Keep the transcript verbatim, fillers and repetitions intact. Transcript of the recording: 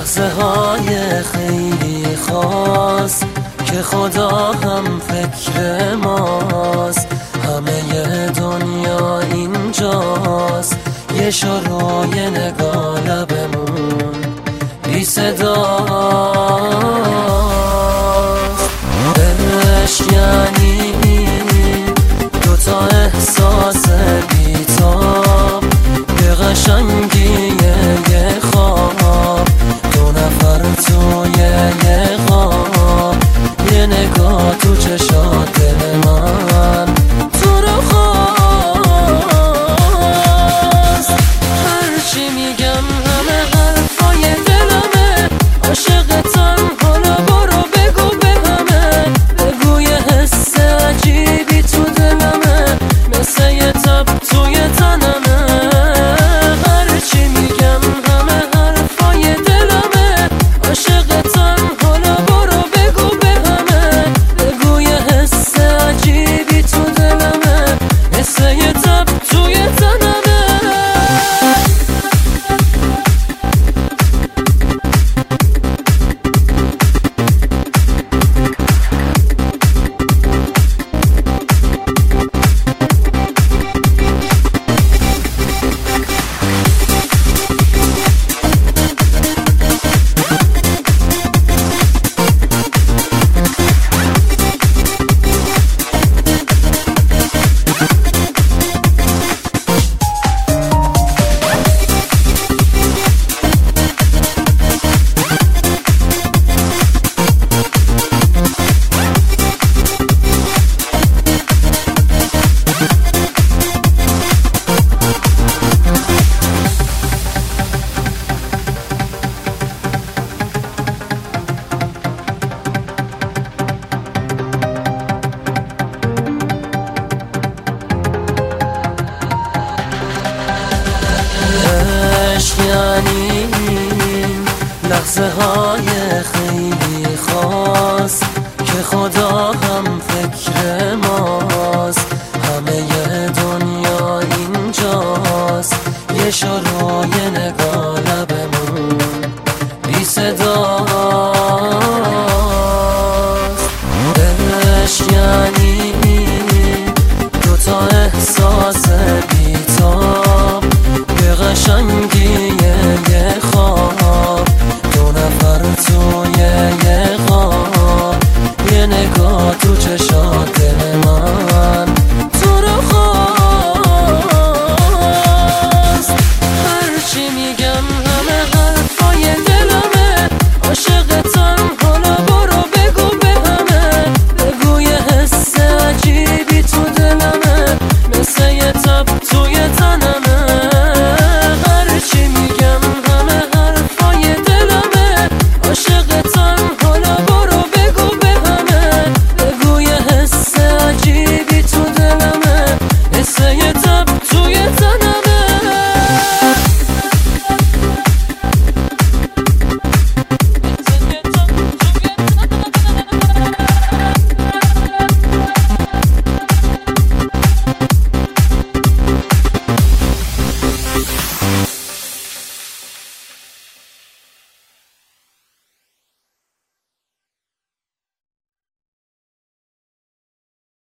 لحظه های خیلی خاص که خدا هم فکر ماست. همه دنیا اینجاست، یه شروع یه نگاه لبمون بی صداست. عشق یعنی دوتا احساس بی‌تاب، یه قشنگی یه خواب، دو نفر توی یه خواب، یه نگاه تو چشات دل من تو رو خواست. هرچی میگم همه حرفای دلمه، عاشقتم حالا برو بگو به همه، بگو یه حس عجیبی تو دلمه، مثل یه تب توی تنمه. هرچی میگم همه حرفای دلمه، عاشقتم حالا برو بگو به همه، بگو یه حس عجیبی تو دلمه، مثل یه تب توی تنمه. یعنی لحظه های خیلی خاص که خدا هم فکر ماست. همه دنیا اینجاست، یه شروع یه نگاه لبمون بی صداست. عشق یعنی دوتا احساس بی‌تاب، یه قشنگی یه خواب، دو نفر توی یه خواب، یه نگاه تو چشات